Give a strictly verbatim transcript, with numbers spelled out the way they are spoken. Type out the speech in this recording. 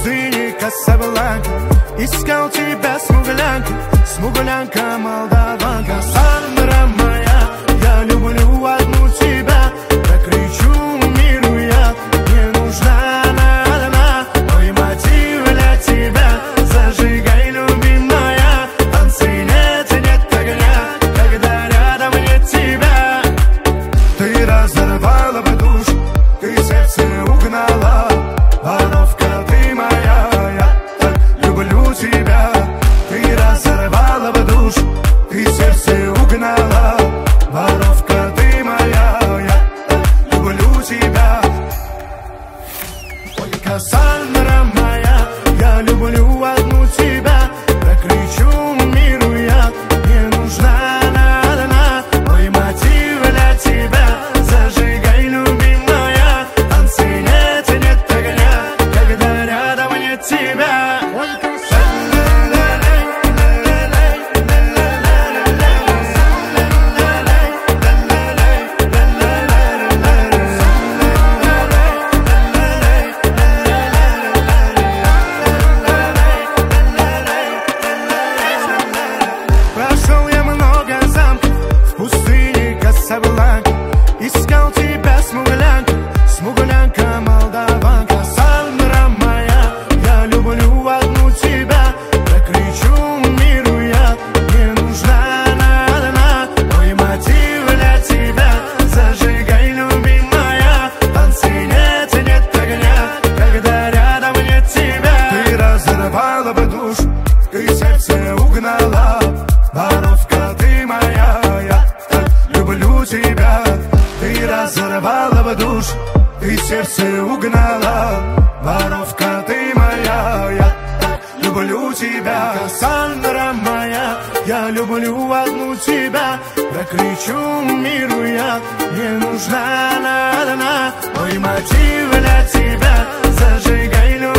пустыне Касабланка искал тебя, смуглянка, смуглянка, молдаванка. Сандра моя, я люблю одну тебя, прокричу миру я, не нужна одна. Мой мотив для тебя, зажигай, любимая, танцы нет, нет огня, когда рядом нет тебя. Ты разорвала бы душу, ты сердце угнала, воровка ты моя, я так люблю тебя. Ты разорвала бы душу, ты сердце угнала, воровка ты моя, я так люблю тебя. Ой, Кассандра моя, я люблю одну тебя, прокричу миру я, не нужна одна. Мой мотив для тебя, зажигай, любимая, танцы нет, нет огня, когда рядом нет тебя. Прошел я много замков в пустыне Касабланка, искал тебя, смуглянка, смуглянка, молдаванка. Сандра моя, я люблю одну тебя, прокричу миру я, не нужна одна. Мой мотив для тебя, зажигай, любимая, танцы нет, нет огня, когда рядом нет тебя. Ты разорвала бы душу, ты сердце угнала, воровка ты моя, я так люблю тебя. Ты разорвала бы душу, ты сердце угнала, воровка ты моя, я так люблю тебя. Кассандра моя, я люблю одну тебя, прокричу миру я, не нужна одна. Мой мотив для тебя, зажигай, любимая,